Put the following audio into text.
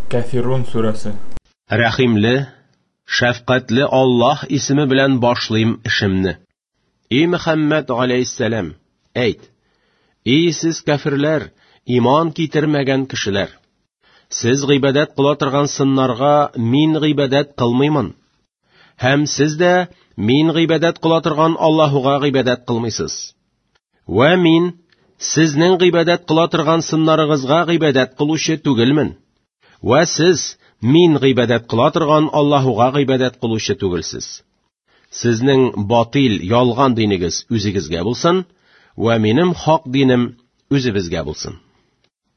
Кафирун сүрәсе. Рәхимле, шәфкатьле Аллаһ исеме белән башлыйм эшемне. И Мөхәммәд алейһиссәлам, әйт: И сез кафирләр, иман китермәгән кешеләр! Сез гыйбадәт кыла торган сыннарга мин гыйбадәт кылмыймын. Һәм сез дә мин гыйбадәт кыла торган Аллаһуга гыйбадәт кылмыйсыз. Вә мин сезнең гыйбадәт кыла торган сыннарыгызга гыйбадәт кылучы түгелмен. Вә сез мин гыйбадәт кыла торган Аллаһуга гыйбадәт кылучы түгелсез. Сезнең батил, ялган динегез үзегезгә булсын, вә минем хак динем үзебезгә булсын.